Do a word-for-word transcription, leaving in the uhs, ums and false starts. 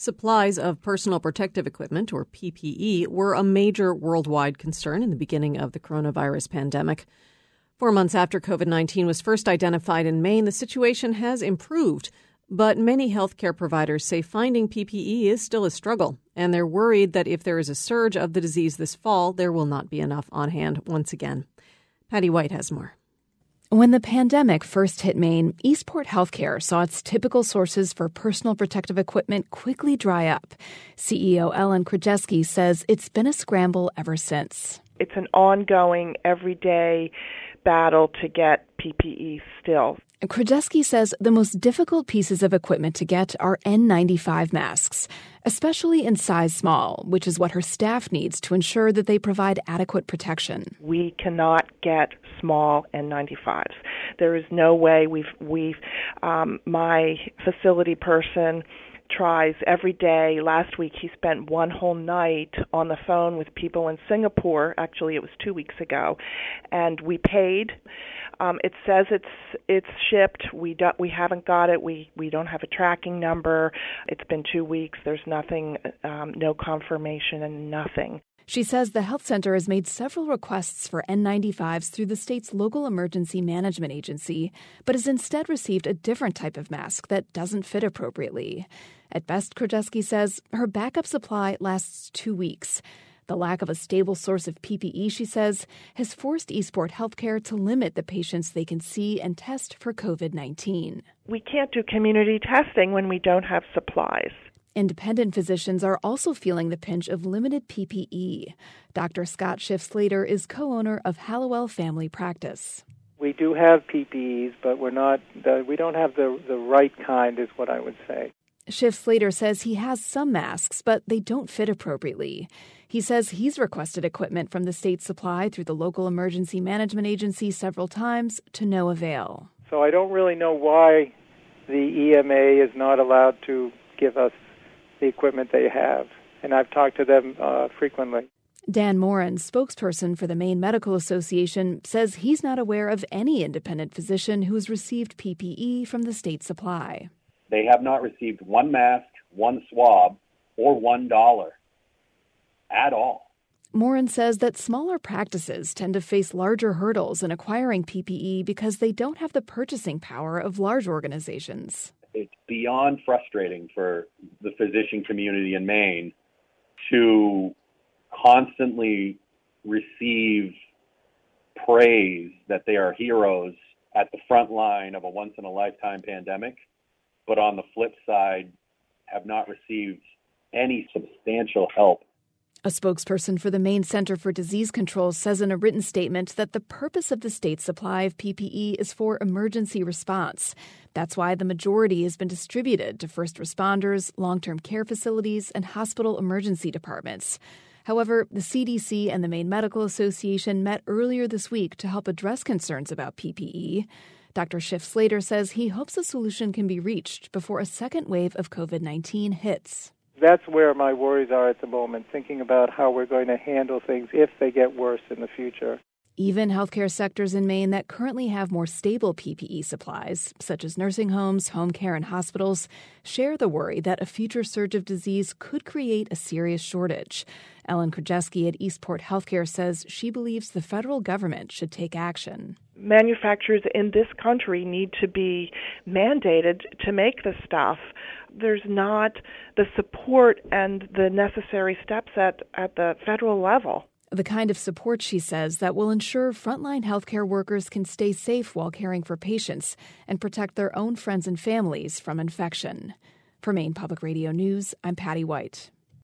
Supplies of personal protective equipment, or P P E, were a major worldwide concern in the beginning of the coronavirus pandemic. Four months after COVID nineteen was first identified in Maine, the situation has improved. But many healthcare providers say finding P P E is still a struggle, and they're worried that if there is a surge of the disease this fall, there will not be enough on hand once again. Patty White has more. When the pandemic first hit Maine, Eastport Healthcare saw its typical sources for personal protective equipment quickly dry up. C E O Ellen Krajewski says it's been a scramble ever since. It's an ongoing, everyday battle to get P P E still. Krajewski says the most difficult pieces of equipment to get are N ninety-five masks, especially in size small, which is what her staff needs to ensure that they provide adequate protection. We cannot get small N ninety-fives. There is no way. We've, we've, um, my facility person tries every day. Last week he spent one whole night on the phone with people in Singapore. Actually, it was two weeks ago, and we paid. Um, it says it's it's shipped. We don't. We haven't got it. We we don't have a tracking number. It's been two weeks. There's nothing. Um, no confirmation and nothing. She says the health center has made several requests for N ninety-fives through the state's local emergency management agency, but has instead received a different type of mask that doesn't fit appropriately. At best, Krajewski says her backup supply lasts two weeks. The lack of a stable source of P P E, she says, has forced Eastport Healthcare to limit the patients they can see and test for COVID nineteen. We can't do community testing when we don't have supplies. Independent physicians are also feeling the pinch of limited P P E. Doctor Scott Schiff-Slater is co-owner of Hallowell Family Practice. We do have P P Es, but we're not. The, we don't have the the right kind, is what I would say. Schiff-Slater says he has some masks, but they don't fit appropriately. He says he's requested equipment from the state supply through the local emergency management agency several times to no avail. So I don't really know why the E M A is not allowed to give us the equipment they have, and I've talked to them uh, frequently. Dan Morin, spokesperson for the Maine Medical Association, says he's not aware of any independent physician who has received P P E from the state supply. They have not received one mask, one swab, or one dollar at all. Morin says that smaller practices tend to face larger hurdles in acquiring P P E because they don't have the purchasing power of large organizations. It's beyond frustrating for the physician community in Maine to constantly receive praise that they are heroes at the front line of a once-in-a-lifetime pandemic, but on the flip side, have not received any substantial help. A spokesperson for the Maine Center for Disease Control says in a written statement that the purpose of the state's supply of P P E is for emergency response. That's why the majority has been distributed to first responders, long-term care facilities, and hospital emergency departments. However, the C D C and the Maine Medical Association met earlier this week to help address concerns about P P E. Doctor Schiff-Slater says he hopes a solution can be reached before a second wave of COVID nineteen hits. That's where my worries are at the moment, thinking about how we're going to handle things if they get worse in the future. Even healthcare sectors in Maine that currently have more stable P P E supplies, such as nursing homes, home care, and hospitals, share the worry that a future surge of disease could create a serious shortage. Ellen Krajewski at Eastport Healthcare says she believes the federal government should take action. Manufacturers in this country need to be mandated to make the stuff. There's not the support and the necessary steps at, at the federal level. The kind of support, she says, that will ensure frontline healthcare workers can stay safe while caring for patients and protect their own friends and families from infection. For Maine Public Radio News, I'm Patty White.